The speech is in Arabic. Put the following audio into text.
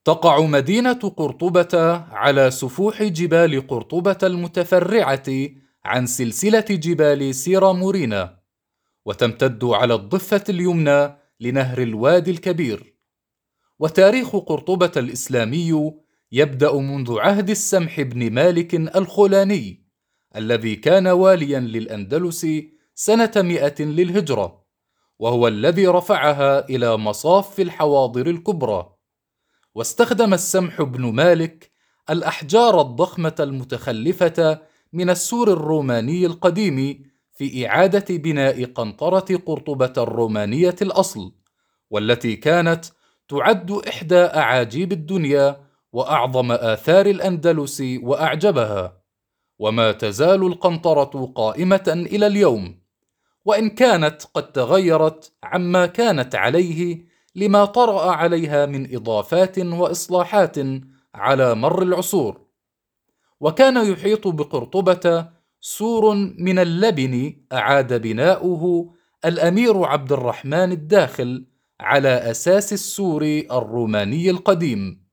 تقع مدينة قرطبة على سفوح جبال قرطبة المتفرعة عن سلسلة جبال سيرا مورينا، وتمتد على الضفة اليمنى لنهر الوادي الكبير. وتاريخ قرطبة الإسلامي يبدأ منذ عهد السمح بن مالك الخولاني الذي كان واليا للأندلس سنة 100 للهجرة، وهو الذي رفعها إلى مصاف الحواضر الكبرى. واستخدم السمح بن مالك الأحجار الضخمة المتخلفة من السور الروماني القديم في إعادة بناء قنطرة قرطبة الرومانية الأصل، والتي كانت تعد إحدى أعاجيب الدنيا وأعظم آثار الأندلس وأعجبها. وما تزال القنطرة قائمة إلى اليوم، وإن كانت قد تغيرت عما كانت عليه لما طرأ عليها من إضافات وإصلاحات على مر العصور. وكان يحيط بقرطبة سور من اللبن أعاد بناؤه الأمير عبد الرحمن الداخل على أساس السور الروماني القديم.